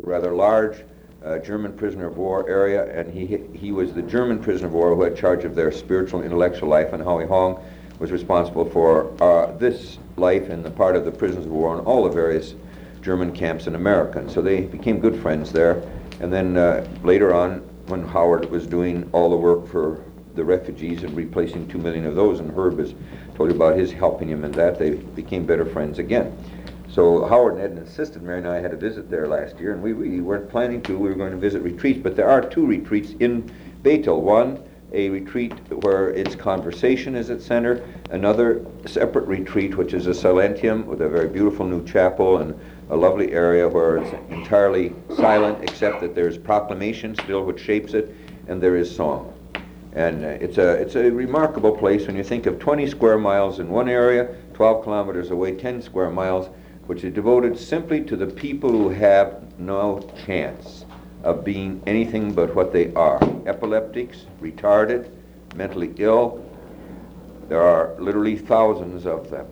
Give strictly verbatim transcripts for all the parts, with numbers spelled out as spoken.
rather large uh, German prisoner of war area, and he he was the German prisoner of war who had charge of their spiritual and intellectual life, and Howie Hong was responsible for uh, this life in the part of the prisoners of war and all the various German camps in America. And so they became good friends there. And then uh, later on, when Howard was doing all the work for the refugees and replacing two million of those, and Herb has told you about his helping him in that, they became better friends again. So Howard and Ed insisted Mary and I had a visit there last year, and we really weren't planning to. We were going to visit retreats, but there are two retreats in Bethel. One, a retreat where it's conversation is its center, another separate retreat which is a Silentium with a very beautiful new chapel and a lovely area where it's entirely silent except that there's proclamation still which shapes it, and there is song. And uh, it's a it's a remarkable place when you think of twenty square miles in one area, twelve kilometers away, ten square miles, which is devoted simply to the people who have no chance of being anything but what they are. Epileptics, retarded, mentally ill. There are literally thousands of them.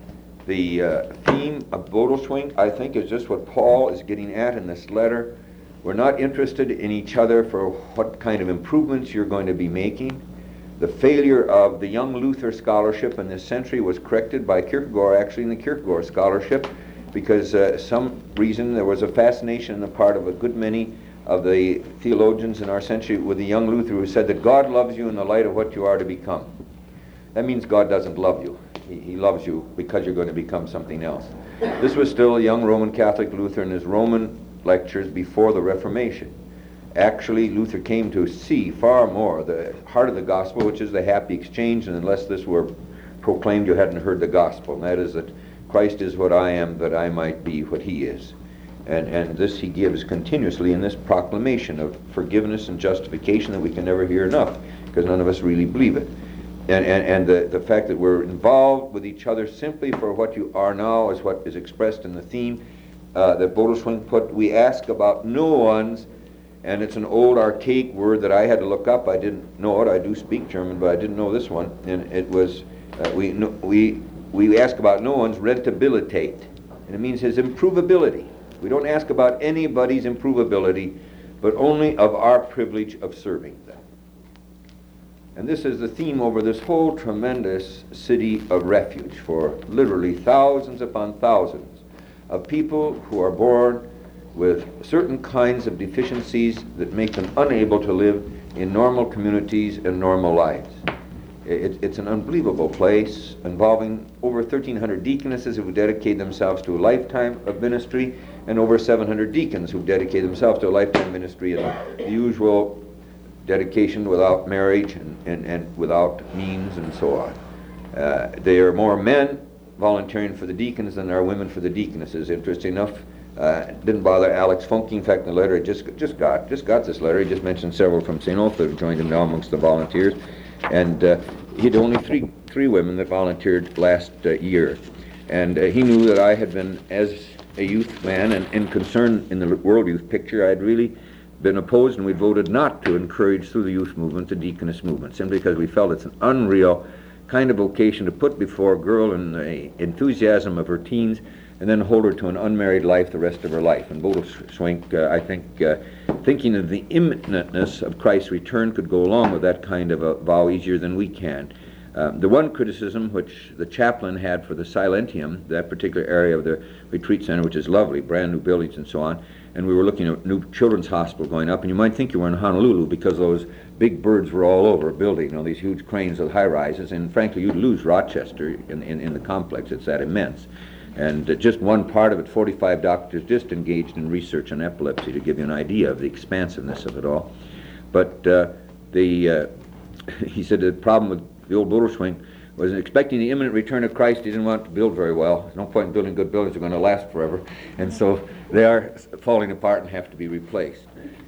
The uh, theme of Bodelschwingh, I think, is just what Paul is getting at in this letter. We're not interested in each other for what kind of improvements you're going to be making. The failure of the young Luther scholarship in this century was corrected by Kierkegaard, actually, in the Kierkegaard scholarship, because uh, some reason there was a fascination on the part of a good many of the theologians in our century with the young Luther who said that God loves you in the light of what you are to become. That means God doesn't love you. He, he loves you because you're going to become something else. This was still a young Roman Catholic Luther in his Roman lectures before the Reformation. Actually, Luther came to see far more the heart of the gospel, which is the happy exchange, and unless this were proclaimed, you hadn't heard the gospel, and that is that Christ is what I am, that I might be what he is. And, and this he gives continuously in this proclamation of forgiveness and justification that we can never hear enough, because none of us really believe it. And, and, and the, the fact that we're involved with each other simply for what you are now is what is expressed in the theme uh, that Bodelschwingh put. We ask about no one's, and it's an old archaic word that I had to look up. I didn't know it. I do speak German, but I didn't know this one. And it was, uh, we, no, we, we ask about no one's rentabilitate, and it means his improvability. We don't ask about anybody's improvability, but only of our privilege of serving them. And this is the theme over this whole tremendous city of refuge for literally thousands upon thousands of people who are born with certain kinds of deficiencies that make them unable to live in normal communities and normal lives. It, it's an unbelievable place involving over thirteen hundred deaconesses who dedicate themselves to a lifetime of ministry, and over seven hundred deacons who dedicate themselves to a lifetime ministry in the usual dedication without marriage and, and, and without means and so on. Uh, there are more men volunteering for the deacons than there are women for the deaconesses. Interesting enough, uh, didn't bother Alex Funke. In fact, in the letter I just just got just got this letter. He just mentioned several from Saint Ulf that have joined him now amongst the volunteers, and uh, he had only three three women that volunteered last uh, year, and uh, he knew that I had been, as a youth man and, and concerned in the world youth picture, I had really been opposed, and we voted not to encourage through the youth movement the deaconess movement, simply because we felt it's an unreal kind of vocation to put before a girl in the enthusiasm of her teens and then hold her to an unmarried life the rest of her life. And Bodelschwingh, uh, I think, uh, thinking of the imminentness of Christ's return could go along with that kind of a vow easier than we can. Um, the one criticism which the chaplain had for the Silentium, that particular area of the retreat center, which is lovely, brand new buildings and so on, and we were looking at a new children's hospital going up, and you might think you were in Honolulu because those big birds were all over building, you know, these huge cranes of high-rises, and frankly you'd lose Rochester in, in, in the complex. It's that immense. And uh, just one part of it, forty-five doctors just engaged in research on epilepsy, to give you an idea of the expansiveness of it all. But uh, the uh, he said the problem with the old Bodelschwingh was expecting the imminent return of Christ. He didn't want to build very well. There's no point in building good buildings. They're going to last forever. And so they are falling apart and have to be replaced.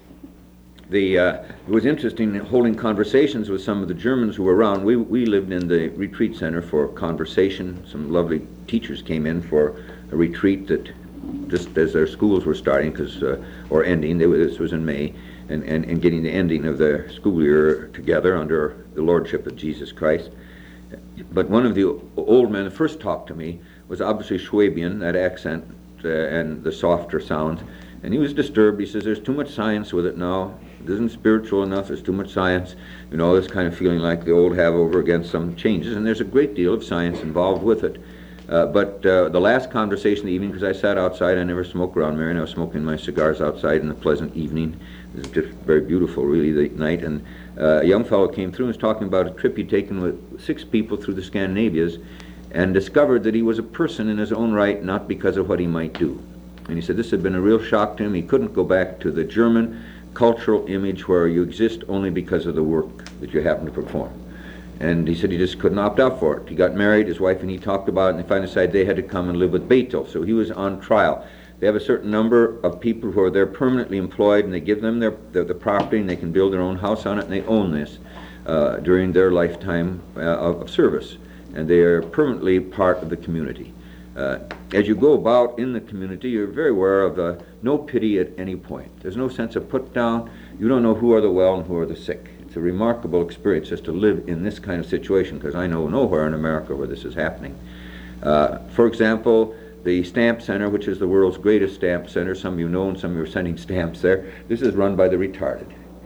The, uh, it was interesting holding conversations with some of the Germans who were around. We, we lived in the retreat center for conversation. Some lovely teachers came in for a retreat that just as their schools were starting, cause, uh, or ending. They, this was in May. And, and, and getting the ending of the school year together under the lordship of Jesus Christ. But one of the old men that first talked to me was obviously Schwabian, that accent uh, and the softer sounds, And he was disturbed. He says, there's too much science with it now. It isn't spiritual enough. There's too much science. You know, this kind of feeling like the old have over against some changes. And there's a great deal of science involved with it. Uh, but uh, the last conversation of the evening, because I sat outside, I never smoke around Marion. I was smoking my cigars outside in the pleasant evening. It was just very beautiful, really, the night. And uh, a young fellow came through and was talking about a trip he'd taken with six people through the Scandinavias and discovered that he was a person in his own right, not because of what he might do. And he said this had been a real shock to him. He couldn't go back to the German cultural image where you exist only because of the work that you happen to perform. And he said he just couldn't opt out for it. He got married, his wife and he talked about it, and they finally decided they had to come and live with Bethel. So he was on trial. They have a certain number of people who are there permanently employed, and they give them their, their the property, and they can build their own house on it, and they own this uh, during their lifetime uh, of, of service. And they are permanently part of the community. Uh, as you go about in the community, you're very aware of uh, no pity at any point. There's no sense of put down. You don't know who are the well and who are the sick. It's a remarkable experience just to live in this kind of situation, because I know nowhere in America where this is happening. Uh, for example, the Stamp Center, which is the world's greatest stamp center, some of you know and some of you are sending stamps there, this is run by the retarded.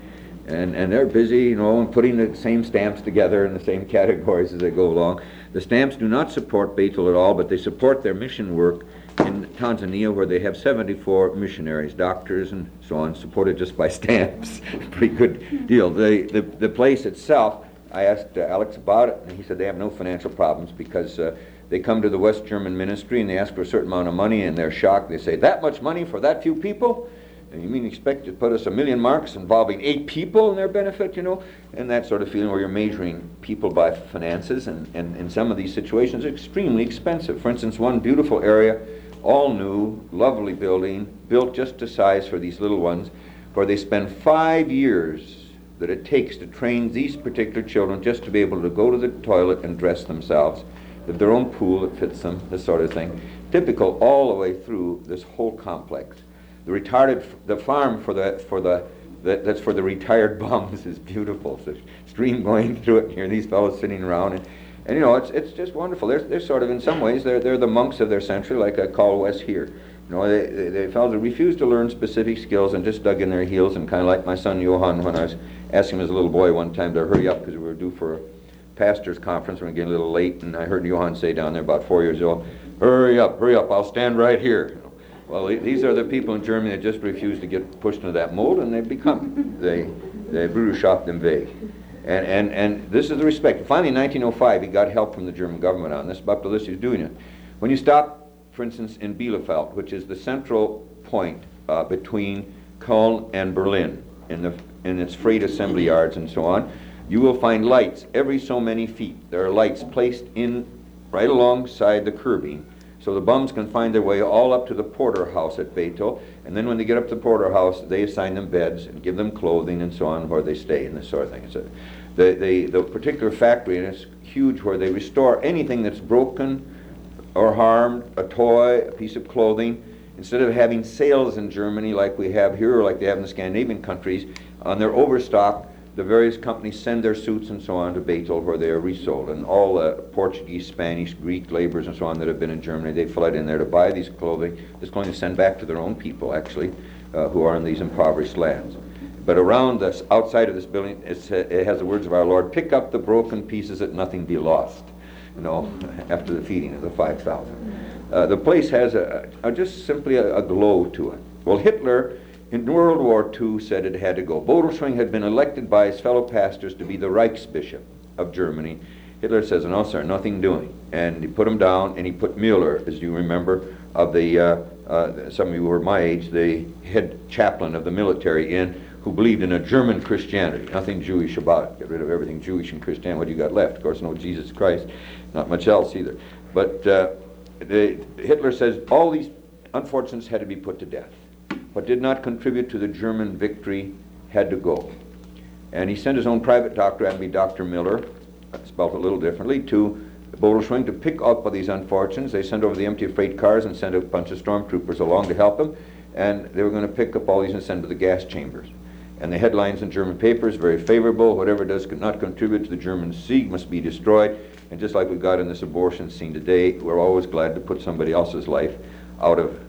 And, and they're busy, you know, and putting the same stamps together in the same categories as they go along. The stamps do not support Bethel at all, but they support their mission work in Tanzania, where they have seventy-four missionaries, doctors, and so on, supported just by stamps. Pretty good deal. The, the, the place itself, I asked uh, Alex about it, and he said they have no financial problems because uh, they come to the West German ministry and they ask for a certain amount of money, and they're shocked. They say, that much money for that few people? And you mean you expect to put us a million marks involving eight people in their benefit, you know? And that sort of feeling where you're measuring people by finances, and, and in some of these situations, extremely expensive. For instance, one beautiful area, all new, lovely building, built just to size for these little ones, where they spend five years that it takes to train these particular children just to be able to go to the toilet and dress themselves, have their own pool that fits them, this sort of thing. Typical all the way through this whole complex. The retarded, the farm for the for the, the that's for the retired bums is beautiful. There's a stream going through it, and here these fellows sitting around, and, and you know it's it's just wonderful. They're they're sort of in some ways they're they're the monks of their century, like I call Wes here. You know, they they, they fellows refused to learn specific skills and just dug in their heels, and kind of like my son Johann when I was asking him as a little boy one time to hurry up because we were due for a pastor's conference. We were getting a little late, and I heard Johann say down there, about four years old, "Hurry up, hurry up! I'll stand right here." Well, these are the people in Germany that just refuse to get pushed into that mold, and they become they they Bruderschaft im Weg. And, and, and this is the respect. Finally, in nineteen oh five, he got help from the German government on this. Baptist is doing it. When you stop, for instance, in Bielefeld, which is the central point uh, between Cologne and Berlin, in, the, in its freight assembly yards and so on, you will find lights every so many feet. There are lights placed in right alongside the curbing, so the bums can find their way all up to the porterhouse at Bethel, and then when they get up to the porterhouse, they assign them beds and give them clothing and so on where they stay and this sort of thing. So the, the, the particular factory, and it's huge, where they restore anything that's broken or harmed, a toy, a piece of clothing. Instead of having sales in Germany like we have here or like they have in the Scandinavian countries, on their overstock, the various companies send their suits and so on to Bethel, where they are resold. And all the Portuguese, Spanish, Greek laborers and so on that have been in Germany, they flood in there to buy these clothing. This clothing is sent back to their own people, actually, uh, who are in these impoverished lands. But around this, outside of this building, it's, uh, it has the words of our Lord, "Pick up the broken pieces that nothing be lost," you know, after the feeding of the five thousand. Uh, the place has a, a just simply a, a glow to it. Well, Hitler, in World War Two, said it had to go. Bodelschwingh had been elected by his fellow pastors to be the Reichsbishop of Germany. Hitler says, "No, sir, nothing doing." And he put him down, and he put Müller, as you remember, of the, uh, uh, some of you who were my age, the head chaplain of the military in, who believed in a German Christianity. Nothing Jewish about it. Get rid of everything Jewish and Christian. What do you got left? Of course, no Jesus Christ. Not much else either. But uh, the, Hitler says all these unfortunates had to be put to death. What did not contribute to the German victory had to go. And he sent his own private doctor, that'd be Doctor Miller, spelled a little differently, to Bodelschwingh to pick up these unfortunates. They sent over the empty freight cars and sent a bunch of stormtroopers along to help them, and they were going to pick up all these and send to the gas chambers. And the headlines in German papers, very favorable. Whatever does not contribute to the German Sieg must be destroyed. And just like we've got in this abortion scene today, we're always glad to put somebody else's life out of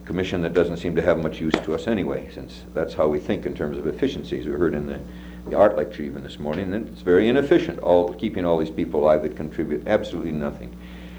commission that doesn't seem to have much use to us anyway, since that's how we think in terms of efficiencies. We heard in the, the art lecture even this morning that it's very inefficient, all keeping all these people alive that contribute absolutely nothing,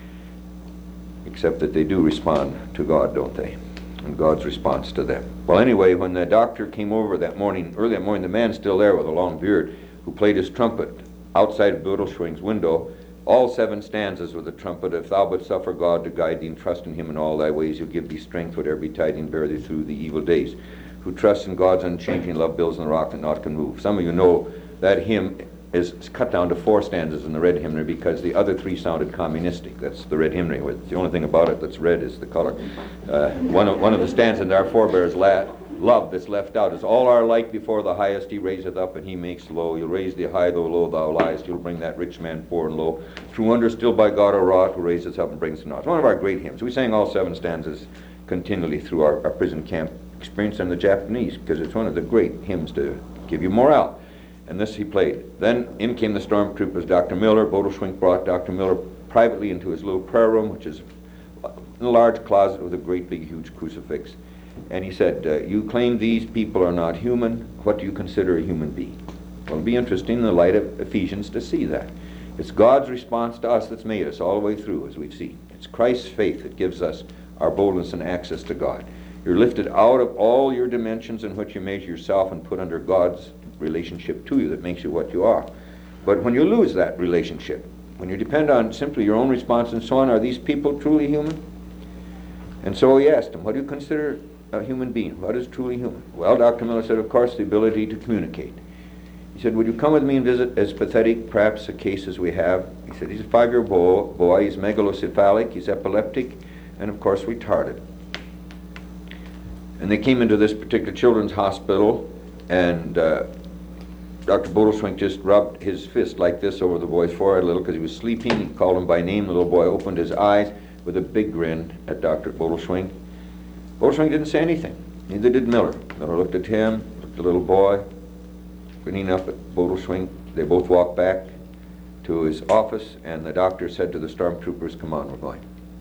except that they do respond to God, don't they? And God's response to them. Well, anyway, when the doctor came over that morning, early that morning, the man still there with a long beard, who played his trumpet outside of Bodelschwing's window, all seven stanzas with the trumpet. If thou but suffer God to guide thee, and trust in him in all thy ways, he'll give thee strength, whatever betiding bear thee through the evil days. Who trusts in God's unchanging love builds on the rock that naught can move. Some of you know that hymn is cut down to four stanzas in the red hymnary because the other three sounded communistic. That's the red hymnary. The only thing about it that's red is the color. Uh, one, of, one of the stanzas in our forebears' la- love that's left out is, all are like before the highest, he raiseth up and he makes low. You'll raise thee high, though low thou liest. You'll bring that rich man poor and low. Through wonder still by God are wrought, who raises up and brings him not. It's one of our great hymns. We sang all seven stanzas continually through our, our prison camp experience in the Japanese, because it's one of the great hymns to give you morale. And this he played. Then in came the stormtroopers, Doctor Miller. Bodelschwing brought Doctor Miller privately into his little prayer room, which is in a large closet with a great big huge crucifix. And he said, uh, you claim these people are not human. What do you consider a human being? Well, it'll be interesting in the light of Ephesians to see that. It's God's response to us that's made us all the way through, as we've seen. It's Christ's faith that gives us our boldness and access to God. You're lifted out of all your dimensions in which you measure yourself and put under God's relationship to you that makes you what you are. But when you lose that relationship, when you depend on simply your own response and so on, are these people truly human? And so he asked him, what do you consider a human being? What is truly human? Well, Doctor Miller said, of course, the ability to communicate. He said, would you come with me and visit as pathetic, perhaps, a case as we have? He said, he's a five-year-old boy, he's megalocephalic, he's epileptic, and of course retarded. And they came into this particular children's hospital, and uh, Doctor Bodelschwing just rubbed his fist like this over the boy's forehead a little because he was sleeping. He called him by name. The little boy opened his eyes with a big grin at Doctor Bodelschwing. Bodelschwing didn't say anything. Neither did Miller. Miller looked at him, looked at the little boy, grinning up at Bodelschwing. They both walked back to his office, and the doctor said to the stormtroopers, come on, we're going.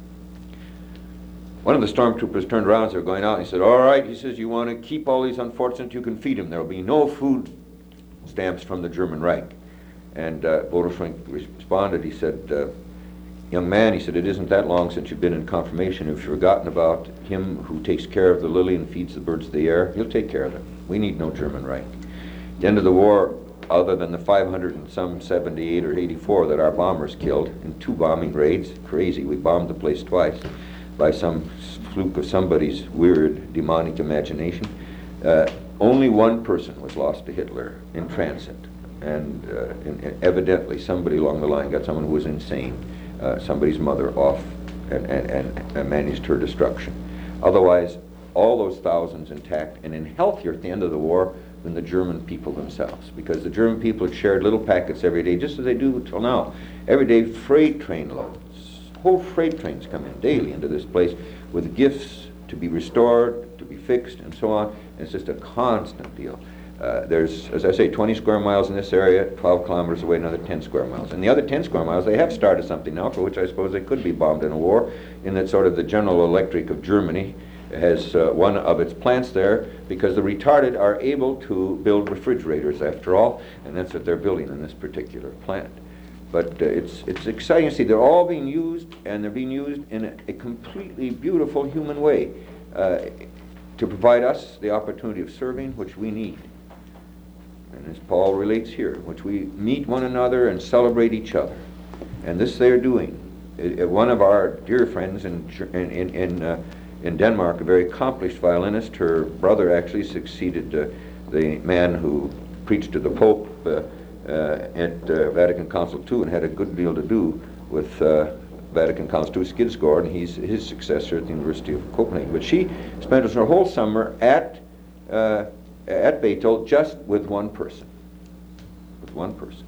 One of the stormtroopers turned around as they were going out, and he said, all right, he says, you want to keep all these unfortunates, you can feed them. There will be no food stamps from the German Reich. And uh, Bodelschwing responded, he said, uh, young man, he said, it isn't that long since you've been in confirmation. If you've forgotten about him who takes care of the lily and feeds the birds of the air, he'll take care of them. We need no German Reich. At the end of the war, other than the five hundred and some seventy-eight or eighty-four that our bombers killed in two bombing raids, crazy, we bombed the place twice, by some fluke of somebody's weird demonic imagination. Uh, only one person was lost to Hitler in transit, and, uh, in, in evidently somebody along the line got someone who was insane, uh, somebody's mother off, and, and, and, and managed her destruction. Otherwise, all those thousands intact and in healthier at the end of the war than the German people themselves, because the German people had shared little packets every day, just as they do till now. Every day, freight train loads. Whole freight trains come in daily into this place with gifts to be restored, to be fixed, and so on. And it's just a constant deal. Uh, there's, as I say, twenty square miles in this area, twelve kilometers away, another ten square miles. And the other ten square miles, they have started something now for which I suppose they could be bombed in a war, in that sort of the General Electric of Germany has uh, one of its plants there, because the retarded are able to build refrigerators after all, and that's what they're building in this particular plant. But uh, it's it's exciting to see they're all being used, and they're being used in a, a completely beautiful human way uh, to provide us the opportunity of serving, which we need. And as Paul relates here, which we meet one another and celebrate each other. And this they're doing. It, it, one of our dear friends in in in in, uh, in Denmark, a very accomplished violinist, her brother actually succeeded uh, the man who preached to the Pope Uh, Uh, at uh, Vatican Council two, and had a good deal to do with uh, Vatican Council two, Skidsgaard, and he's his successor at the University of Copenhagen. But she spent her whole summer at uh, at Bethel just with one person, with one person,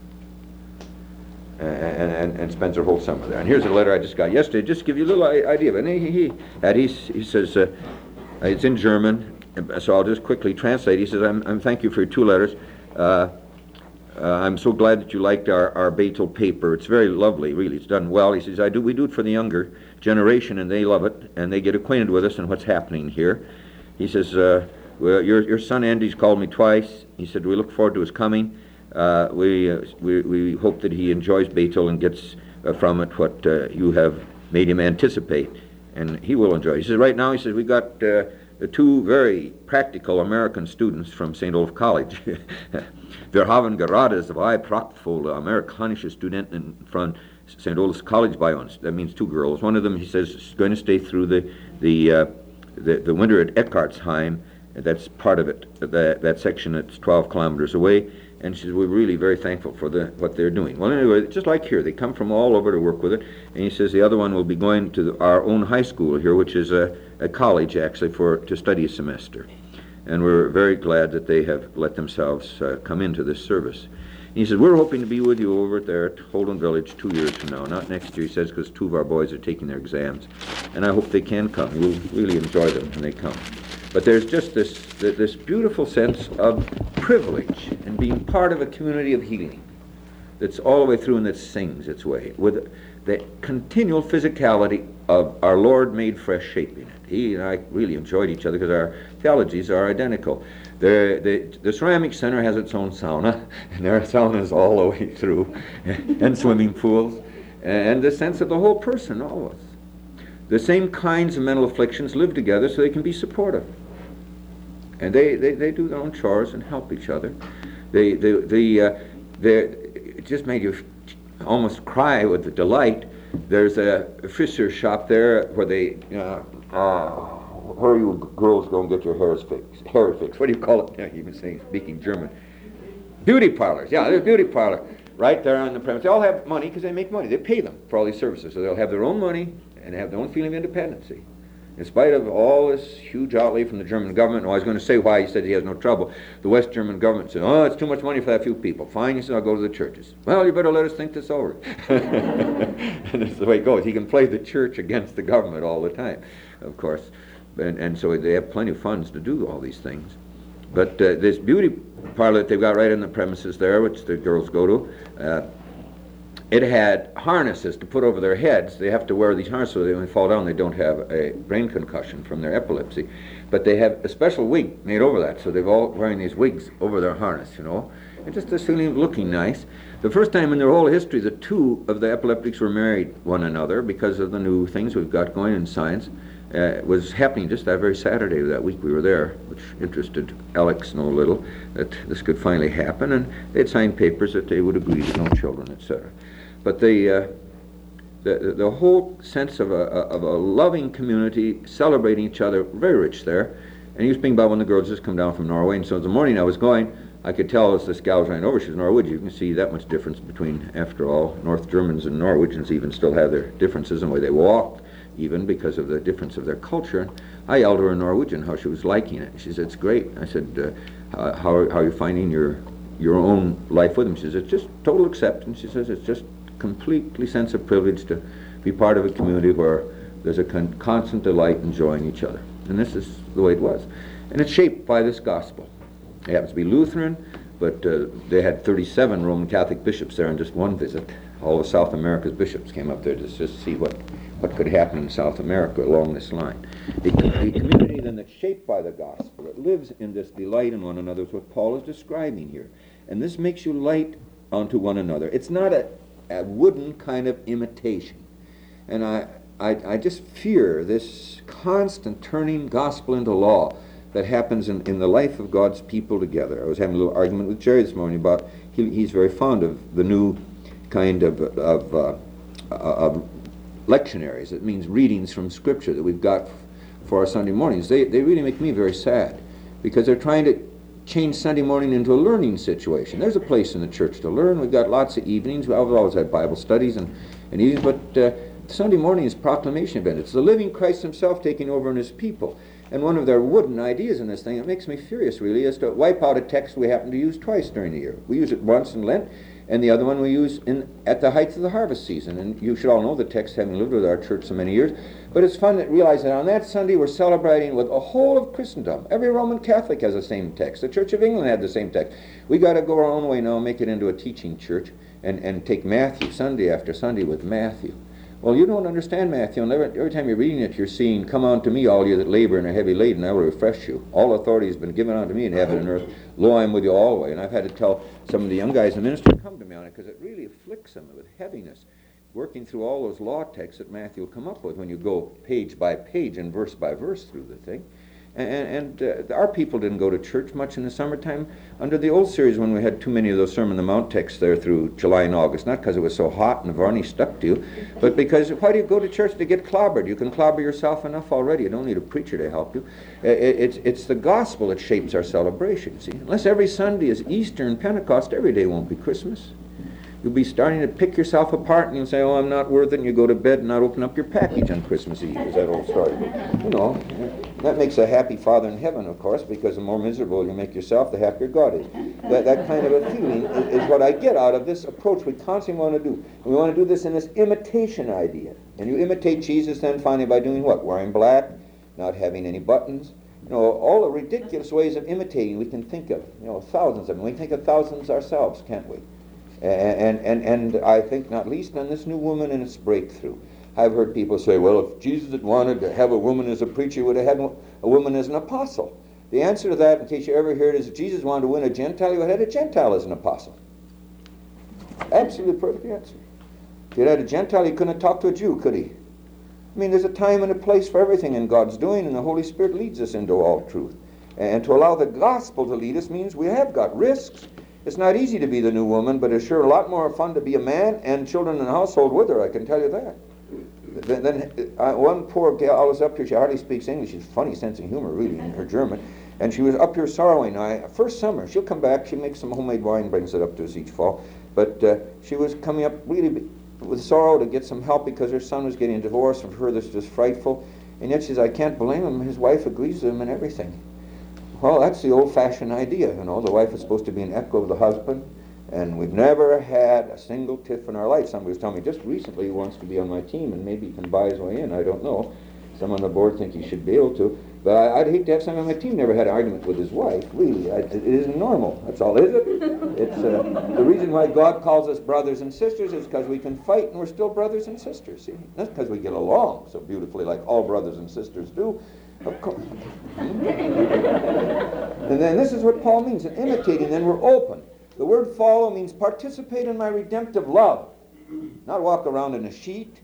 and, and and spends her whole summer there. And here's a letter I just got yesterday, just to give you a little idea of it. And he he and he, he says uh, it's in German, so I'll just quickly translate. He says, "I'm, I'm thank you for your two letters. Uh, Uh, I'm so glad that you liked our, our Bethel paper. It's very lovely, really. It's done well." He says, I do, we do it for the younger generation, and they love it, and they get acquainted with us and what's happening here. He says, uh, well, your, your son Andy's called me twice. He said, we look forward to his coming. Uh, we, uh, we, we hope that he enjoys Bethel and gets uh, from it what uh, you have made him anticipate, and he will enjoy it. He says, right now, he says, we've got uh, two very practical American students from Saint Olaf College. Wir haben gerade zwei prachtvolle amerikanische Studenten from Saint Olaf's College by uns. That means two girls. One of them, he says, is going to stay through the the uh, the, the winter at Eckartsheim. That's part of it. That that section that's twelve kilometers away. And she says, we're really very thankful for the what they're doing. Well, anyway, just like here, they come from all over to work with it. And he says the other one will be going to the, our own high school here, which is a, a college, actually, for to study a semester. And we're very glad that they have let themselves uh, come into this service. And he says, we're hoping to be with you over there at Holden Village two years from now. Not next year, he says, because two of our boys are taking their exams. And I hope they can come. We'll really enjoy them when they come. But there's just this this beautiful sense of privilege and being part of a community of healing that's all the way through and that sings its way with the continual physicality of our Lord made fresh shaping it. He and I really enjoyed each other because our theologies are identical. The, the, the ceramic center has its own sauna, and there are saunas all the way through, and swimming pools, and the sense of the whole person, all of us. The same kinds of mental afflictions live together so they can be supportive. And they, they, they do their own chores and help each other. They, they, they, uh, they, it just made you almost cry with the delight. There's a friseur shop there where they, uh, uh, where you girls go and get your hair fixed. Hair fixed. What do you call it? Yeah, even saying, speaking German. Beauty parlors. Yeah, there's a beauty parlor right there on the premise. They all have money because they make money. They pay them for all these services. So they'll have their own money and have their own feeling of independency. In spite of all this huge outlay from the German government, oh, I was going to say why he said he has no trouble. The West German government said, oh, it's too much money for that few people. Fine, he said, I'll go to the churches. Well, you better let us think this over. And that's the way it goes. He can play the church against the government all the time, of course. And, and so they have plenty of funds to do all these things. But uh, this beauty parlor that they've got right in the premises there, which the girls go to, uh, it had harnesses to put over their heads. They have to wear these harnesses so they, when they fall down, they don't have a brain concussion from their epilepsy. But they have a special wig made over that, so they're all wearing these wigs over their harness, you know. And just this feeling of looking nice. The first time in their whole history that two of the epileptics were married one another because of the new things we've got going in science. Uh, was happening just that very Saturday of that week we were there, which interested Alex no little, that this could finally happen, and they'd signed papers that they would agree to no children, et cetera. But the, uh, the the whole sense of a, of a loving community, celebrating each other, very rich there. And he was being about when the girls just come down from Norway, and so in the morning I was going, I could tell as this gal was running over, she's Norwegian. You can see that much difference between, after all, North Germans and Norwegians even still have their differences in the way they walked, even because of the difference of their culture. And I yelled her in Norwegian how she was liking it. She said, it's great. I said, uh, how, how are you finding your your own life with them? She says, it's just total acceptance. She says, it's just completely sense of privilege to be part of a community where there's a con constant delight in enjoying each other. And this is the way it was. And it's shaped by this gospel. It happens to be Lutheran, but uh, they had thirty-seven Roman Catholic bishops there on just one visit. All of South America's bishops came up there to just see what, what could happen in South America along this line. A, a community then that's shaped by the gospel, it lives in this delight in one another is what Paul is describing here. And this makes you light onto one another. It's not a, a wooden kind of imitation. And I, I, I just fear this constant turning gospel into law that happens in, in the life of God's people together. I was having a little argument with Jerry this morning about, he, he's very fond of the new kind of, of, uh, of lectionaries. It means readings from Scripture that we've got for our Sunday mornings. They, they really make me very sad because they're trying to change Sunday morning into a learning situation. There's a place in the church to learn. We've got lots of evenings. We've always had Bible studies and, and evenings, but uh, Sunday morning is proclamation event. It's the living Christ himself taking over in his people. And one of their wooden ideas in this thing, it makes me furious really, is to wipe out a text we happen to use twice during the year. We use it once in Lent, and the other one we use in at the height of the harvest season. And you should all know the text, having lived with our church so many years. But it's fun to realize that on that Sunday we're celebrating with the whole of Christendom. Every Roman Catholic has the same text. The Church of England had the same text. We got to go our own way now, make it into a teaching church, and, and take Matthew Sunday after Sunday with Matthew. Well, you don't understand, Matthew. And every, every time you're reading it, you're seeing, come unto me, all you that labor and are heavy laden, and I will refresh you. All authority has been given unto me in heaven and earth. Lo, I am with you always. And I've had to tell some of the young guys in the ministry to come to me on it, because it really afflicts them with heaviness, working through all those law texts that Matthew will come up with when you go page by page and verse by verse through the thing. And, and uh, our people didn't go to church much in the summertime under the old series when we had too many of those Sermon on the Mount texts there through July and August. Not because it was so hot and the varnish stuck to you, but because why do you go to church? To get clobbered. You can clobber yourself enough already. You don't need a preacher to help you. It, it's, it's the gospel that shapes our celebration, see. Unless every Sunday is Easter and Pentecost, every day won't be Christmas. You'll be starting to pick yourself apart, and you'll say, oh, I'm not worth it, and you go to bed and not open up your package on Christmas Eve. Is that old story? You know, that makes a happy Father in heaven, of course, because the more miserable you make yourself, the happier God is. That, that kind of a feeling is, is what I get out of this approach we constantly want to do. And we want to do this in this imitation idea. And you imitate Jesus then finally by doing what? Wearing black, not having any buttons. You know, all the ridiculous ways of imitating we can think of. You know, thousands of them. We can think of thousands ourselves, can't we? And, and, and I think not least on this new woman and its breakthrough. I've heard people say, well, if Jesus had wanted to have a woman as a preacher, he would have had a woman as an apostle. The answer to that, in case you ever hear it, is if Jesus wanted to win a Gentile, he would have had a Gentile as an apostle. Absolutely perfect answer. If he had had a Gentile, he couldn't have talked to a Jew, could he? I mean, there's a time and a place for everything in God's doing, and the Holy Spirit leads us into all truth. And to allow the gospel to lead us means we have got risks. It's not easy to be the new woman, but it's sure a lot more fun to be a man and children in the household with her, I can tell you that. Then, then uh, one poor gal was up here, she hardly speaks English, she's funny sense of humor really in her German, and she was up here sorrowing. I, first summer, she'll come back, she makes some homemade wine, brings it up to us each fall, but uh, she was coming up really with sorrow to get some help because her son was getting a divorce, and for her this was frightful, and yet she says, I can't blame him, his wife agrees with him and everything. Well, that's the old-fashioned idea, you know. The wife is supposed to be an echo of the husband, and we've never had a single tiff in our life. Somebody was telling me just recently he wants to be on my team, and maybe he can buy his way in. I don't know. Some on the board think he should be able to. But I, I'd hate to have someone on my team never had an argument with his wife. Really, I, it isn't normal. That's all, is it? It's uh, the reason why God calls us brothers and sisters is because we can fight, and we're still brothers and sisters. See, not because we get along so beautifully like all brothers and sisters do. Of course. And then this is what Paul means, in imitating, then we're open. The word follow means participate in my redemptive love, not walk around in a sheet.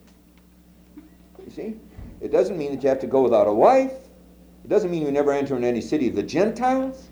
You see? It doesn't mean that you have to go without a wife. It doesn't mean you never enter in any city of the Gentiles.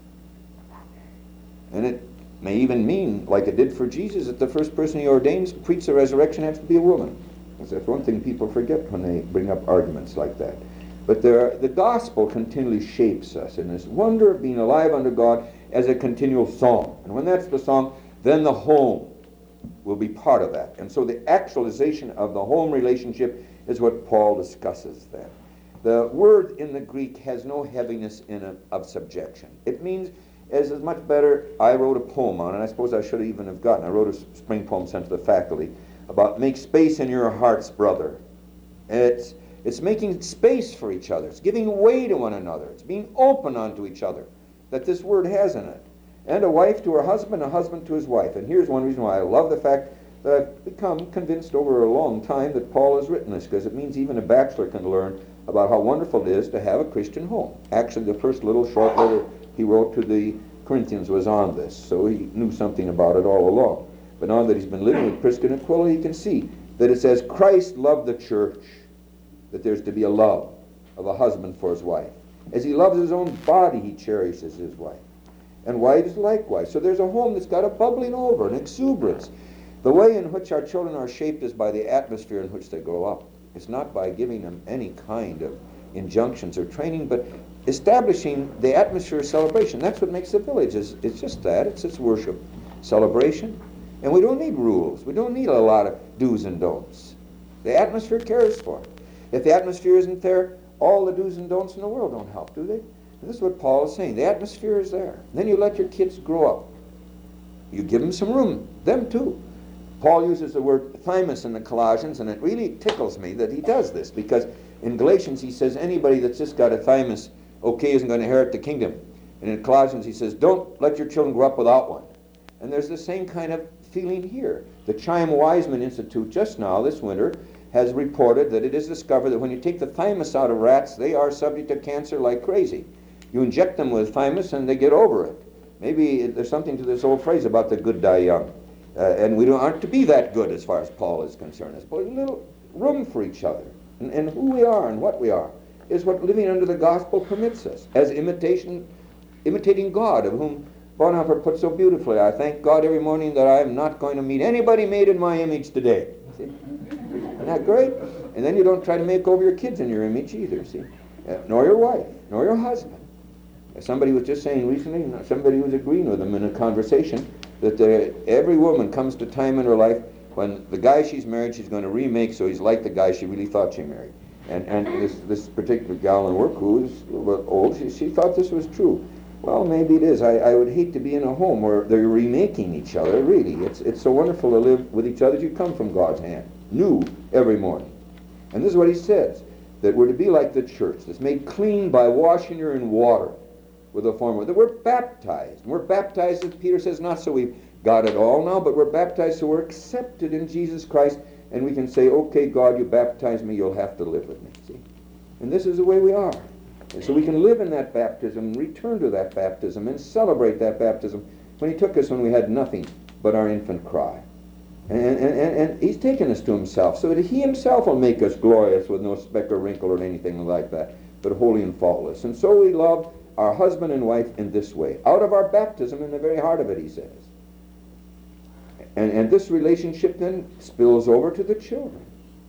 And it may even mean, like it did for Jesus, that the first person he ordains to preach the resurrection has to be a woman. That's one thing people forget when they bring up arguments like that. But there, the gospel continually shapes us in this wonder of being alive under God as a continual song. And when that's the song, then the home will be part of that. And so the actualization of the home relationship is what Paul discusses then. The word in the Greek has no heaviness in it of subjection. It means, as is much better, I wrote a poem on it, and I suppose I should even have gotten, I wrote a spring poem sent to the faculty about make space in your hearts, brother. And it's It's making space for each other. It's giving way to one another. It's being open unto each other that this word has in it. And a wife to her husband, a husband to his wife. And here's one reason why I love the fact that I've become convinced over a long time that Paul has written this, because it means even a bachelor can learn about how wonderful it is to have a Christian home. Actually, the first little short letter he wrote to the Corinthians was on this, so he knew something about it all along. But now that he's been living with Prisca and Aquila, he can see that it says, Christ loved the church, that there's to be a love of a husband for his wife. As he loves his own body, he cherishes his wife. And wives likewise. So there's a home that's got a bubbling over, an exuberance. The way in which our children are shaped is by the atmosphere in which they grow up. It's not by giving them any kind of injunctions or training, but establishing the atmosphere of celebration. That's what makes the village. It's, it's just that. It's its worship, celebration. And we don't need rules. We don't need a lot of do's and don'ts. The atmosphere cares for it. If the atmosphere isn't there, all the do's and don'ts in the world don't help, do they? And this is what Paul is saying. The atmosphere is there. And then you let your kids grow up. You give them some room, them too. Paul uses the word thymus in the Colossians, and it really tickles me that he does this, because in Galatians he says anybody that's just got a thymus, okay, isn't going to inherit the kingdom. And in Colossians he says, don't let your children grow up without one. And there's the same kind of feeling here. The Chaim Wiseman Institute just now, this winter, has reported that it is discovered that when you take the thymus out of rats, they are subject to cancer like crazy. You inject them with thymus and they get over it. Maybe it, there's something to this old phrase about the good die young. Uh, and we don't, aren't to be that good as far as Paul is concerned. There's a little room for each other. And, and who we are and what we are is what living under the gospel permits us, as imitation, imitating God, of whom Bonhoeffer put so beautifully, I thank God every morning that I am not going to meet anybody made in my image today. See? Isn't that great? And then you don't try to make over your kids in your image either, see? Uh, nor your wife, nor your husband. Somebody was just saying recently, somebody was agreeing with them in a conversation, that uh, every woman comes to time in her life when the guy she's married she's going to remake so he's like the guy she really thought she married. And and this this particular gal in work who is a little bit old, she, she thought this was true. Well, maybe it is. I, I would hate to be in a home where they're remaking each other, really. It's, it's so wonderful to live with each other as you come from God's hand, new every morning. And this is what he says, that we're to be like the church, that's made clean by washing her in water with a form of, that we're baptized. And we're baptized, as Peter says, not so we've got it all now, but we're baptized so we're accepted in Jesus Christ, and we can say, okay, God, you baptize me, you'll have to live with me. See? And this is the way we are. And so we can live in that baptism, return to that baptism, and celebrate that baptism when he took us when we had nothing but our infant cry. And, and, and, and he's taken us to himself, so that he himself will make us glorious with no speck or wrinkle or anything like that, but holy and faultless. And so we love our husband and wife in this way, out of our baptism, in the very heart of it, he says. And, and this relationship then spills over to the children.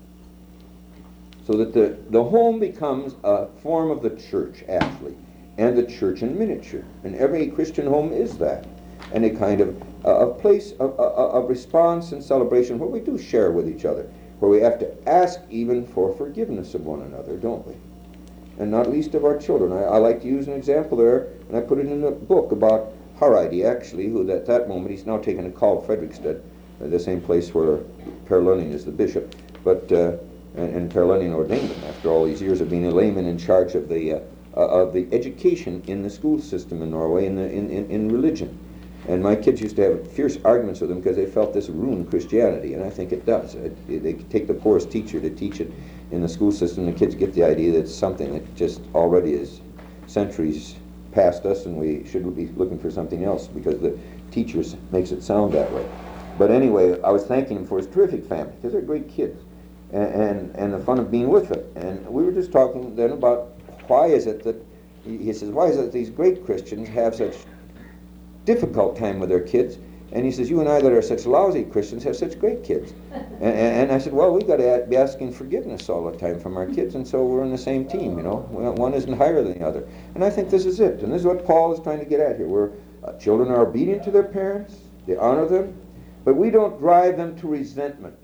So that the, the home becomes a form of the church, actually, and the church in miniature. And every Christian home is that. And a kind of uh, a place of, of, of response and celebration where we do share with each other, where we have to ask even for forgiveness of one another, don't we? And not least of our children. I, I like to use an example there, and I put it in a book about Haridi, actually, who at that moment, he's now taken a call to Fredrikstad, uh, the same place where Per Lunning is the bishop, but uh, and, and Per Lunning ordained him after all these years of being a layman in charge of the uh, uh, of the education in the school system in Norway, in, the, in, in, in religion. And my kids used to have fierce arguments with him because they felt this ruined Christianity, and I think it does. It, it, they take the poorest teacher to teach it in the school system. The kids get the idea that it's something that just already is centuries past us, and we should be looking for something else because the teachers makes it sound that way. But anyway, I was thanking him for his terrific family because they're great kids, and, and and the fun of being with it. And we were just talking then about why is it that he, he says why is it that these great Christians have such difficult time with their kids, and he says you and I that are such lousy Christians have such great kids. And, and I said, well, we've got to be asking forgiveness all the time from our kids, and so we're on the same team, you know. One isn't higher than the other. And I think this is it, and this is what Paul is trying to get at here, where uh, children are obedient to their parents, they honor them, but we don't drive them to resentment.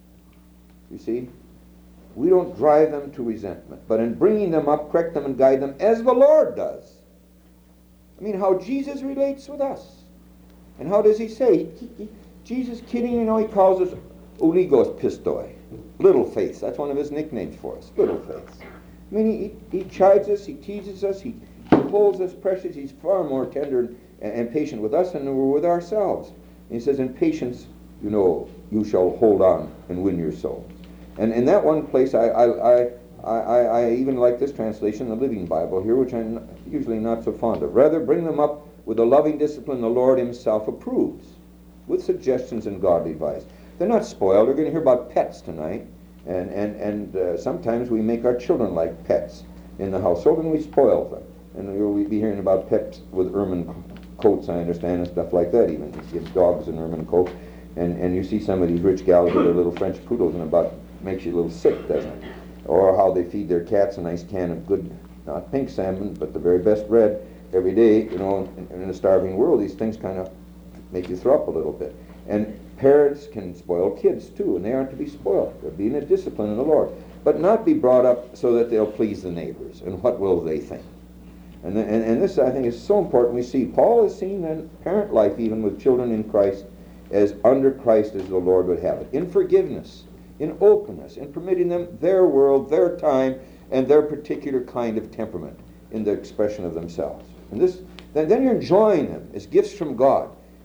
You see? We don't drive them to resentment, but in bringing them up, correct them and guide them as the Lord does. I mean, how Jesus relates with us. And how does he say? He, he, Jesus, kidding, you know, he calls us Oligos Pistoi, little faith. That's one of his nicknames for us, little faith. I mean, he, he chides us, he teases us, he, he holds us precious. He's far more tender and, and patient with us than we're with ourselves. And he says, in patience, you know, you shall hold on and win your soul. And in that one place, I, I, I, I, I even like this translation, the Living Bible here, which I'm usually not so fond of. Rather, bring them up with the loving discipline the Lord himself approves, with suggestions and godly advice. They're not spoiled. We're going to hear about pets tonight, and, and, and uh, sometimes we make our children like pets in the household, and we spoil them. And we'll be hearing about pets with ermine coats, I understand, and stuff like that even. You give dogs an ermine coat, and, and you see some of these rich gals with their little French poodles, and about makes you a little sick, doesn't it? Or how they feed their cats a nice can of good, not pink salmon, but the very best red every day. You know, in, in a starving world, these things kind of make you throw up a little bit. And parents can spoil kids too, and they aren't to be spoiled. They're being a discipline in the Lord, but not be brought up so that they'll please the neighbors. And what will they think? And, the, and, and this, I think, is so important. We see Paul is seen in parent life, even with children in Christ, as under Christ as the Lord would have it, in forgiveness, in openness, in permitting them their world, their time, and their particular kind of temperament in the expression of themselves. And this, then, then you're enjoying them as gifts from God.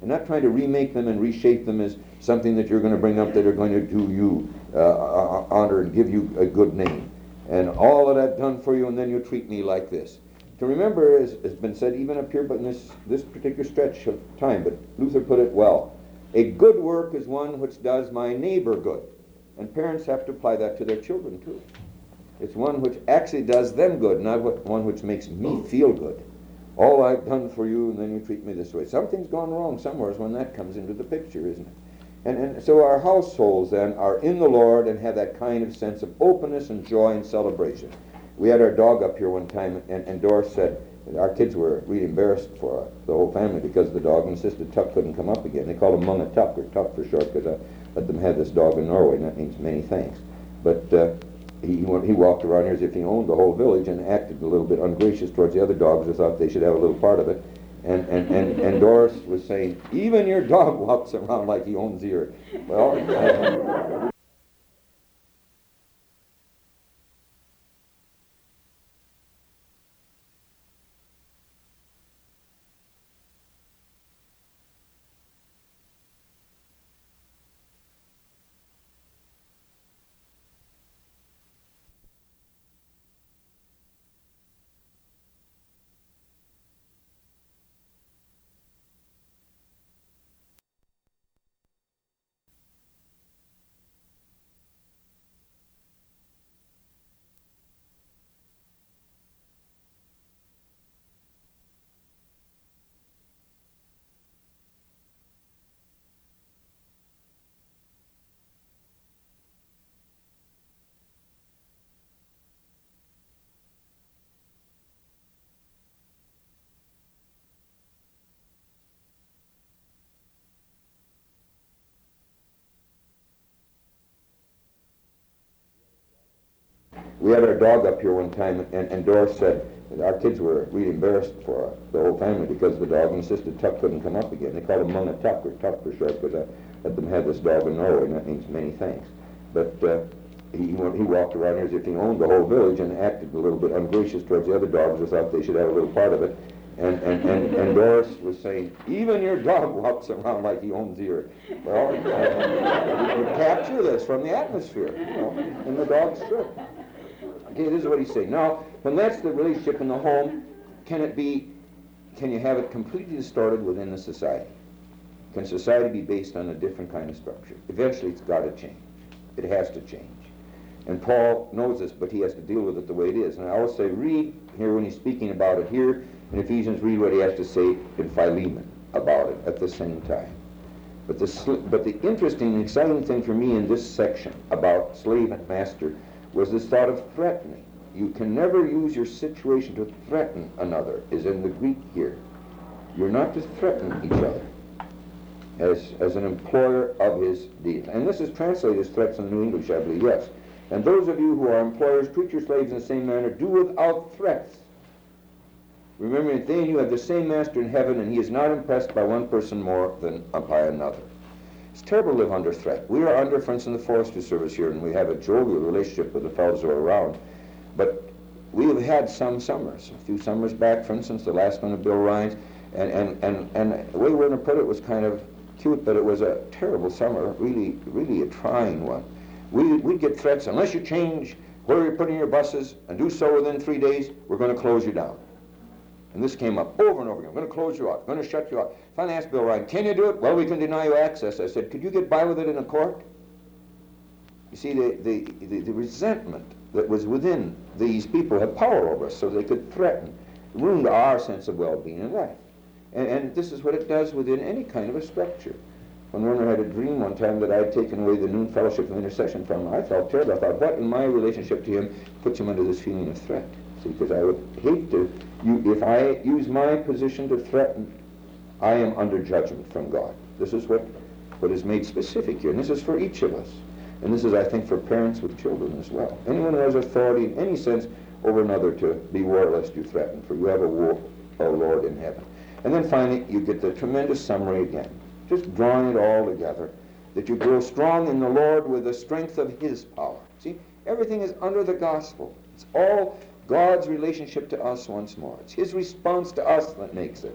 and not trying to remake them and reshape them as something that you're going to bring up that are going to do you uh, honor and give you a good name. And all that I've done for you, and then you treat me like this. To remember, as has been said even up here, but in this, this particular stretch of time, but Luther put it well. A good work is one which does my neighbor good. And parents have to apply that to their children too. It's one which actually does them good, not one which makes me feel good. All I've done for you, and then you treat me this way. Something's gone wrong somewhere when that comes into the picture, isn't it? And, and so our households then are in the Lord and have that kind of sense of openness and joy and celebration. We had our dog up here one time, and, and Doris said, our kids were really embarrassed for uh, the whole family because the dog insisted Tuck couldn't come up again. They called him Munga Tuck, or Tuck for short, because I let them have this dog in Norway, and that means many thanks. But uh, he, he walked around here as if he owned the whole village and acted a little bit ungracious towards the other dogs who thought they should have a little part of it. And, and, and, and Doris was saying, even your dog walks around like he owns the earth. Well, uh, we had our dog up here one time, and, and Doris said, our kids were really embarrassed for uh, the whole family because the dog insisted Tuck couldn't come up again. They called him Munga Tuck, or Tuck for short, because I let them have this dog in Norway, and that means many thanks. But uh, he, he walked around here as if he owned the whole village and acted a little bit ungracious towards the other dogs who thought they should have a little part of it. And, and, and, and Doris was saying, even your dog walks around like he owns the earth. Well, uh, you capture this from the atmosphere, you know, and the dogs should. Okay, this is what he's saying. Now, when that's the relationship in the home, can it be, can you have it completely distorted within the society? Can society be based on a different kind of structure? Eventually, it's got to change. It has to change. And Paul knows this, but he has to deal with it the way it is. And I always say, read here when he's speaking about it here in Ephesians, read what he has to say in Philemon about it at the same time. But the, but the interesting and exciting thing for me in this section about slave and master was this thought of threatening. You can never use your situation to threaten another, is in the Greek here. You're not to threaten each other as, as an employer of his deal. And this is translated as threats in the New English, I believe, yes. And those of you who are employers, treat your slaves in the same manner, do without threats. Remember that they and you have the same master in heaven, and he is not impressed by one person more than by another. It's terrible to live under threat. We are under, for instance, the forestry service here, and we have a jovial relationship with the fellows who are around. But we have had some summers, a few summers back, for instance, the last one of Bill Ryan's, and, and, and, and the way we're going to put it was kind of cute, but it was a terrible summer, really, really a trying one. We, we'd get threats, unless you change where you're putting your buses and do so within three days, we're going to close you down. And this came up over and over again. I'm going to close you out. I'm going to shut you out. Finally asked Bill Ryan, can you do it? Well, we can deny you access. I said, could you get by with it in a court? You see, the, the, the, the resentment that was within these people had power over us, so they could threaten, ruin our sense of well-being in life. And, and this is what it does within any kind of a structure. When Werner had a dream one time that I had taken away the noon fellowship of intercession from him, I felt terrible. I thought, what in my relationship to him puts him under this feeling of threat? See, because I would hate to, you, if I use my position to threaten, I am under judgment from God. This is what, what is made specific here, and this is for each of us. And this is, I think, for parents with children as well. Anyone who has authority in any sense over another to beware lest you threaten, for you have a, war, a Lord in heaven. And then finally, you get the tremendous summary again, just drawing it all together, that you grow strong in the Lord with the strength of his power. See, everything is under the gospel. It's all God's relationship to us once more. It's his response to us that makes it.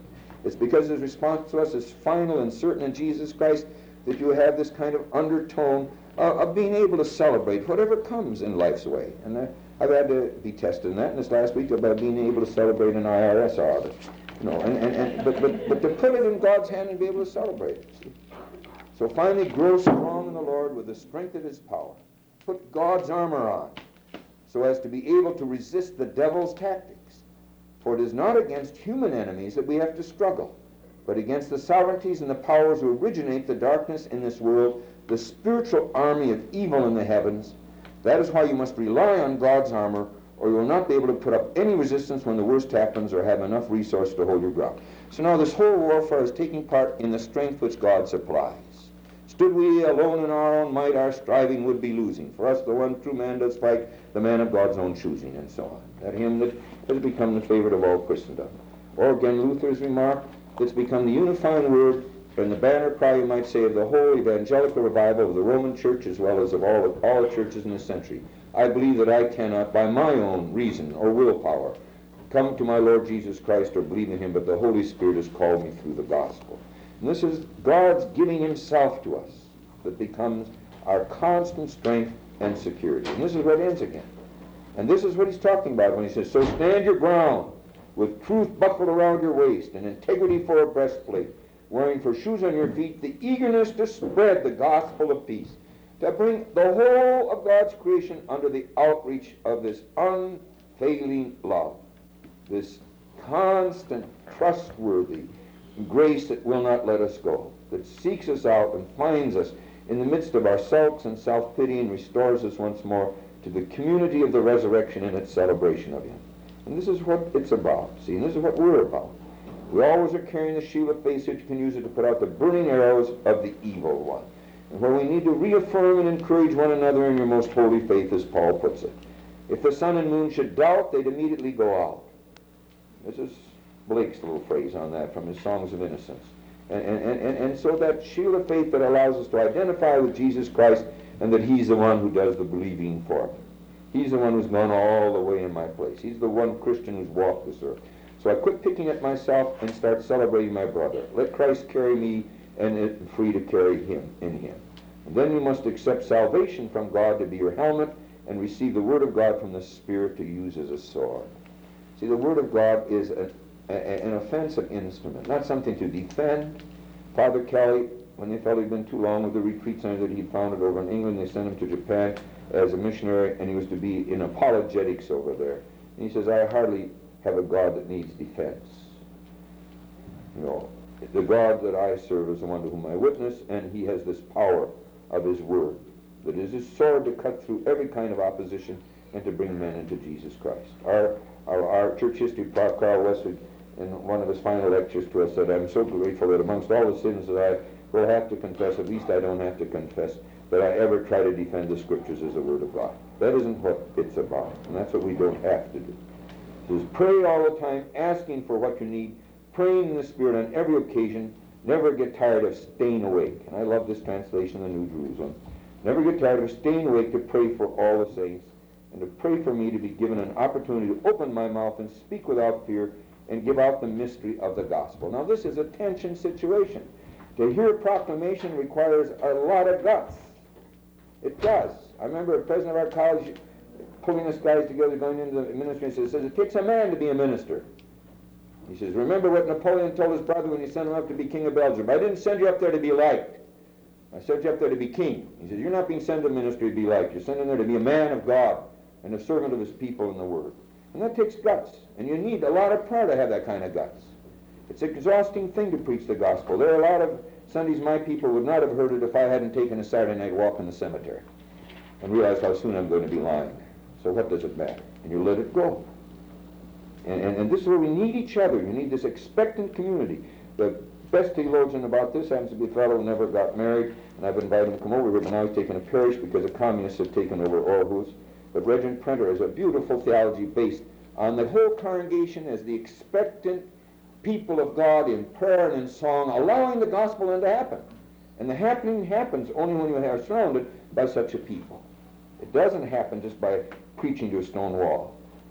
It's because his response to us is final and certain in Jesus Christ that you have this kind of undertone uh, of being able to celebrate whatever comes in life's way. And uh, I've had to be tested in that in this last week about being able to celebrate an I R S audit. You know, and, and, and, but, but, but to put it in God's hand and be able to celebrate it. See? So finally, grow strong in the Lord with the strength of his power. Put God's armor on so as to be able to resist the devil's tactics. For it is not against human enemies that we have to struggle, but against the sovereignties and the powers who originate the darkness in this world, the spiritual army of evil in the heavens. That is why you must rely on God's armor, or you will not be able to put up any resistance when the worst happens or have enough resource to hold your ground. So now this whole warfare is taking part in the strength which God supplies. Stood we alone in our own might, our striving would be losing. For us the one true man does fight, the man of God's own choosing, and so on. That hymn that has become the favorite of all Christendom. Or again Luther's remark, it's become the unifying word and the banner cry, you might say, of the whole evangelical revival of the Roman Church as well as of all, of all the churches in this century. I believe that I cannot, by my own reason or willpower, come to my Lord Jesus Christ or believe in him, but the Holy Spirit has called me through the gospel. And this is God's giving himself to us that becomes our constant strength and security. And this is what ends again. And this is what he's talking about when he says, so stand your ground with truth buckled around your waist and integrity for a breastplate, wearing for shoes on your feet the eagerness to spread the gospel of peace, to bring the whole of God's creation under the outreach of this unfailing love, this constant, trustworthy grace that will not let us go, that seeks us out and finds us in the midst of our sulks and self-pity and restores us once more to the community of the resurrection and its celebration of him. And this is what it's about, see, and this is what we're about. We always are carrying the shield of faith so that you can use it to put out the burning arrows of the evil one. And where we need to reaffirm and encourage one another in your most holy faith, as Paul puts it. If the sun and moon should doubt, they'd immediately go out. This is Blake's little phrase on that from his Songs of Innocence. And, and, and, and so that shield of faith that allows us to identify with Jesus Christ and that he's the one who does the believing for me. He's the one who's gone all the way in my place. He's the one Christian who's walked this earth. So I quit picking at myself and start celebrating my brother. Let Christ carry me and it free to carry him in him. And then you must accept salvation from God to be your helmet and receive the Word of God from the Spirit to use as a sword. See, the Word of God is a, a, an offensive instrument, not something to defend. Father Kelly, when they felt he'd been too long with the retreat center that he'd founded over in England, they sent him to Japan as a missionary, and he was to be in apologetics over there. And he says, I hardly have a God that needs defense. You know, the God that I serve is the one to whom I witness, and he has this power of his word that is his sword to cut through every kind of opposition and to bring men into Jesus Christ. Our, our, our church history prof, Carl Westwood, in one of his final lectures to us, said, I'm so grateful that amongst all the sins that I will have to confess, at least I don't have to confess that I ever try to defend the Scriptures as the Word of God. That isn't what it's about, and that's what we don't have to do. Just pray all the time, asking for what you need, praying in the Spirit on every occasion. Never get tired of staying awake. And I love this translation of the New Jerusalem. Never get tired of staying awake to pray for all the saints and to pray for me to be given an opportunity to open my mouth and speak without fear and give out the mystery of the gospel. Now this is a tension situation. To hear proclamation requires a lot of guts. It does. I remember a president of our college pulling us guys together going into the ministry and says, it takes a man to be a minister. He says, remember what Napoleon told his brother when he sent him up to be king of Belgium. I didn't send you up there to be liked. I sent you up there to be king. He says, you're not being sent to ministry to be liked. You're sent in there to be a man of God and a servant of his people in the word. And that takes guts. And you need a lot of prayer to have that kind of guts. It's an exhausting thing to preach the gospel. There are a lot of Sundays my people would not have heard it if I hadn't taken a Saturday night walk in the cemetery and realized how soon I'm going to be lying. So what does it matter? And you let it go. And, and, and this is where we need each other. You need this expectant community. The best theologian about this happens to be a fellow who never got married, and I've invited him to come over here, but now he's taken a parish because the communists have taken over Aarhus. But Reverend Prenter has a beautiful theology based on the whole congregation as the expectant people of God in prayer and in song, allowing the gospel then to happen. And the happening happens only when you are surrounded by such a people. It doesn't happen just by preaching to a stone wall.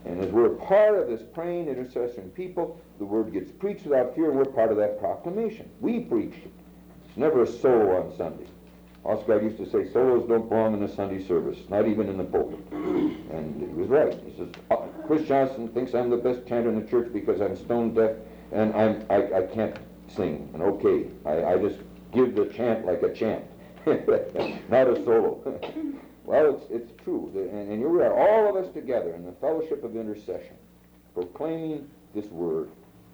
And as we're part of this praying, intercessoring people, the word gets preached without fear, and we're part of that proclamation. We preach it. It's never a solo on Sunday. Oscar used to say, solos don't belong in the Sunday service, not even in the pulpit. And he was right. He says, Chris Johnson thinks I'm the best chanter in the church because I'm stone deaf and I'm, I, I can't sing. And okay, I, I just give the chant like a chant, not a solo. Well, it's, it's true. And, and here we are, all of us together in the fellowship of intercession, proclaiming this word,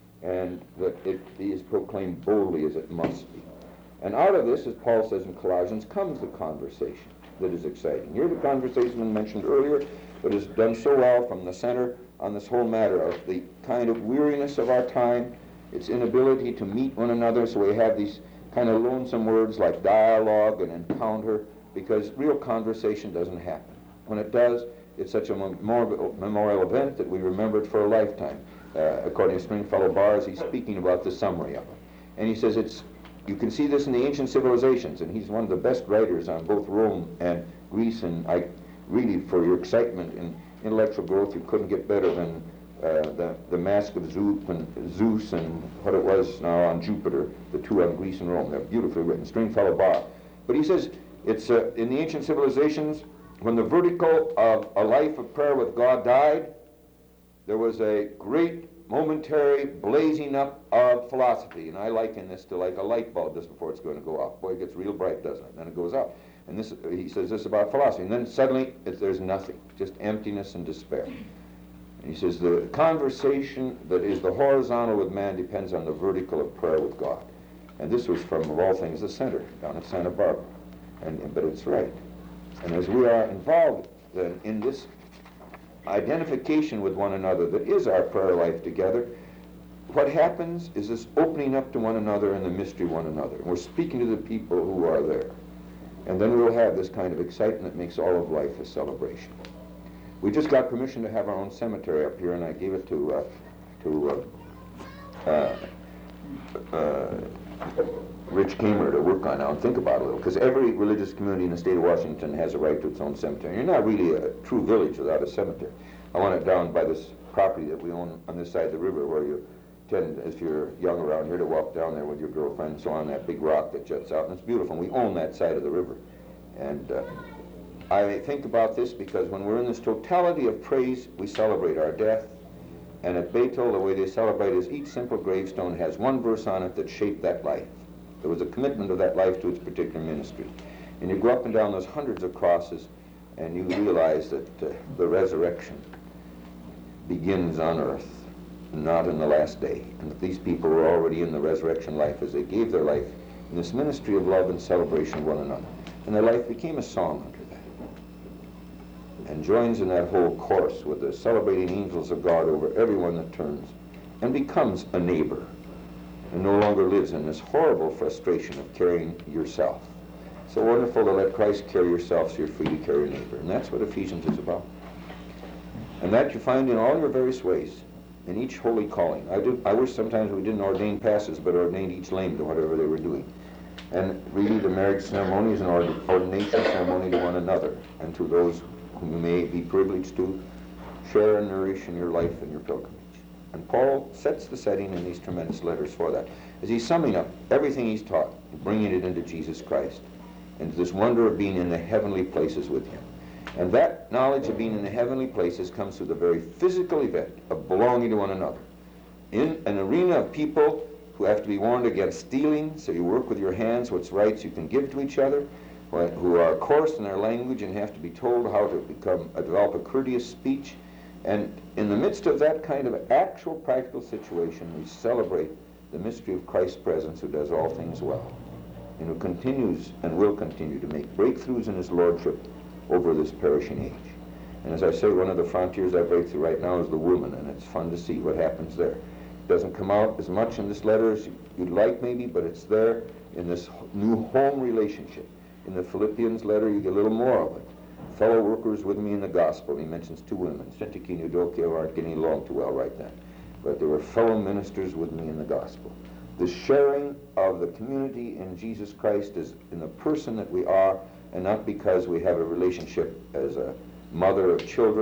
and that it is proclaimed boldly as it must be. And out of this, as Paul says in Colossians, comes the conversation that is exciting. Here the conversation I mentioned earlier, but is done so well from the center on this whole matter of the kind of weariness of our time, its inability to meet one another, so we have these kind of lonesome words like dialogue and encounter, because real conversation doesn't happen. When it does, it's such a memorial, memorial event that we remember it for a lifetime. Uh, according to Stringfellow Bars, he's speaking about the summary of it. And he says it's you can see this in the ancient civilizations, and he's one of the best writers on both Rome and Greece, and I really, for your excitement in intellectual growth, you couldn't get better than uh, the, the Mask of Zeus and, Zeus and what it was now on Jupiter, the two on Greece and Rome. They're beautifully written, Stringfellow Bar. But he says, it's uh, in the ancient civilizations, when the vertical of a life of prayer with God died, there was a great momentary blazing up of philosophy, and I liken this to like a light bulb just before it's going to go off. Boy, it gets real bright, doesn't it? And then it goes out. And this, he says this about philosophy. And then suddenly, it, there's nothing, just emptiness and despair. And he says the conversation that is the horizontal with man depends on the vertical of prayer with God. And this was from, of all things, the center down at Santa Barbara. And, but it's right. And as we are involved then in this identification with one another that is our prayer life together, what happens is this opening up to one another and the mystery of one another. And we're speaking to the people who are there. And then we'll have this kind of excitement that makes all of life a celebration. We just got permission to have our own cemetery up here, and I gave it to uh, to uh, uh, uh, Rich Kamer to work on now and think about it a little, because every religious community in the state of Washington has a right to its own cemetery. You're not really a true village without a cemetery. I want it down by this property that we own on this side of the river, where you tend, if you're young around here, to walk down there with your girlfriend and so on, that big rock that juts out, and it's beautiful. And we own that side of the river. And uh, I think about this because when we're in this totality of praise, we celebrate our death. And at Bethel, the way they celebrate is each simple gravestone has one verse on it that shaped that life. There was a commitment of that life to its particular ministry. And you go up and down those hundreds of crosses, and you realize that uh, the resurrection begins on earth, not in the last day. And that these people were already in the resurrection life as they gave their life in this ministry of love and celebration of one another. And their life became a song under that, and joins in that whole chorus with the celebrating angels of God over everyone that turns, and becomes a neighbor, and no longer lives in this horrible frustration of carrying yourself. So wonderful to let Christ carry yourself so you're free to carry your neighbor. And that's what Ephesians is about. And that you find in all your various ways, in each holy calling. I do. I wish sometimes we didn't ordain pastors, but ordained each lame to whatever they were doing. And really the marriage ceremony is an ord ordination ceremony to one another, and to those whom you may be privileged to share and nourish in your life and your pilgrimage. And Paul sets the setting in these tremendous letters for that, as he's summing up everything he's taught, bringing it into Jesus Christ, and this wonder of being in the heavenly places with him. And that knowledge of being in the heavenly places comes through the very physical event of belonging to one another. In an arena of people who have to be warned against stealing, so you work with your hands what's rights you can give to each other, who are coarse in their language and have to be told how to become uh, develop a courteous speech. And in the midst of that kind of actual practical situation, we celebrate the mystery of Christ's presence, who does all things well, and who continues and will continue to make breakthroughs in his lordship over this perishing age. And as I say, one of the frontiers I break through right now is the woman, and it's fun to see what happens there. It doesn't come out as much in this letter as you'd like maybe, but it's there in this new home relationship. In the Philippians letter, you get a little more of it. Fellow workers with me in the gospel. He mentions two women, Syntyche and Eudokia, who aren't getting along too well right then. But they were fellow ministers with me in the gospel. The sharing of the community in Jesus Christ is in the person that we are, and not because we have a relationship as a mother of children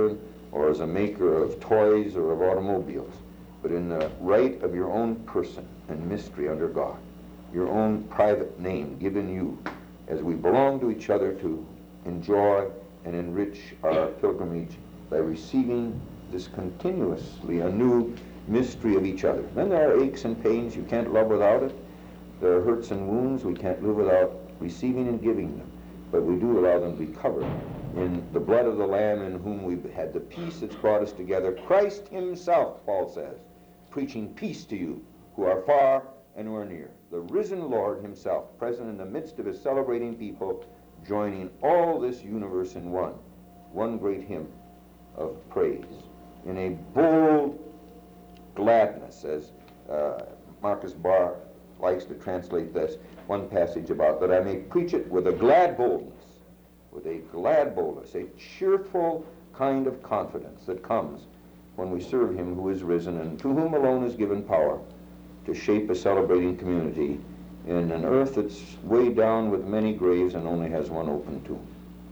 or as a maker of toys or of automobiles, but in the right of your own person and mystery under God, your own private name given you, as we belong to each other to enjoy and enrich our pilgrimage by receiving this continuously anew mystery of each other. Then there are aches and pains you can't love without it. There are hurts and wounds we can't live without receiving and giving them, but we do allow them to be covered in the blood of the Lamb, in whom we've had the peace that's brought us together. Christ himself, Paul says, preaching peace to you who are far and who are near. The risen Lord himself, present in the midst of his celebrating people, joining all this universe in one, one great hymn of praise, in a bold gladness, as uh, Marcus Barr likes to translate this one passage about, that I may preach it with a glad boldness, with a glad boldness, a cheerful kind of confidence that comes when we serve him who is risen, and to whom alone is given power to shape a celebrating community in an earth that's weighed down with many graves and only has one open tomb.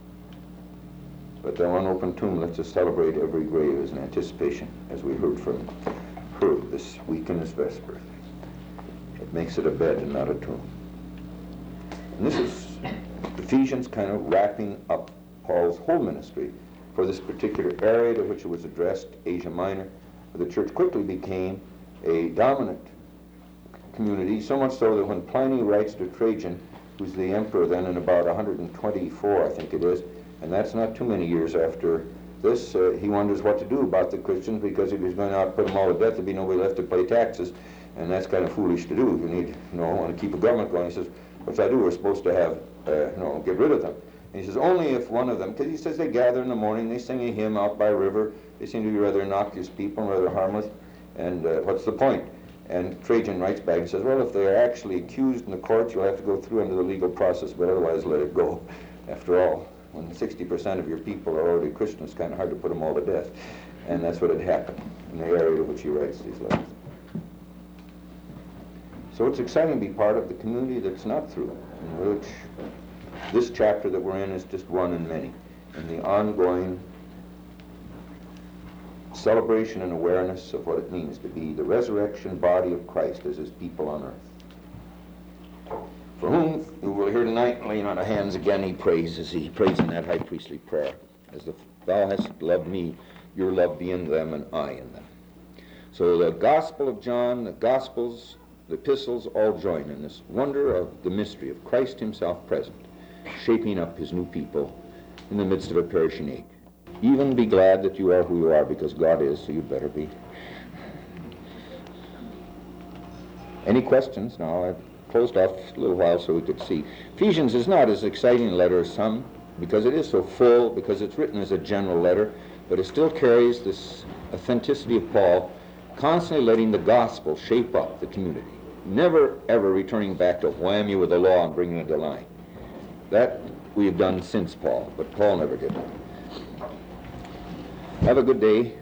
But that one open tomb lets us celebrate every grave as an anticipation, as we heard from her this week in this Vesper. It makes it a bed and not a tomb. And this is Ephesians kind of wrapping up Paul's whole ministry for this particular area to which it was addressed, Asia Minor, where the church quickly became a dominant community, so much so that when Pliny writes to Trajan, who's the emperor then in about one hundred twenty-four, I think it is, and that's not too many years after this, uh, he wonders what to do about the Christians, because if he's going out and put them all to death, there'd be nobody left to pay taxes, and that's kind of foolish to do. You need, you know, want to keep a government going. He says, what should I do? We're supposed to have, uh, you know, get rid of them. And he says, only if one of them, because he says they gather in the morning, they sing a hymn out by a river, they seem to be rather innocuous people, rather harmless, and uh, what's the point? And Trajan writes back and says, well, if they are actually accused in the court, you'll have to go through under the legal process, but otherwise let it go. After all, when sixty percent of your people are already Christians, it's kind of hard to put them all to death. And that's what had happened in the area to which he writes these letters. So it's exciting to be part of the community that's not through, in which this chapter that we're in is just one in many, and the ongoing celebration and awareness of what it means to be the resurrection body of Christ as his people on earth. For whom you will hear tonight, laying on our hands again, he prays as he prays in that high priestly prayer, as the, thou hast loved me, your love be in them and I in them. So the Gospel of John, the Gospels, the epistles all join in this wonder of the mystery of Christ himself present, shaping up his new people in the midst of a perishing age. Even be glad that you are who you are, because God is, so you better be. Any questions? Now, I've closed off a little while so we could see. Ephesians is not as exciting a letter as some, because it is so full, because it's written as a general letter, but it still carries this authenticity of Paul, constantly letting the gospel shape up the community, never ever returning back to wham you with the law and bringing it to line. That we have done since Paul, but Paul never did that. Have a good day.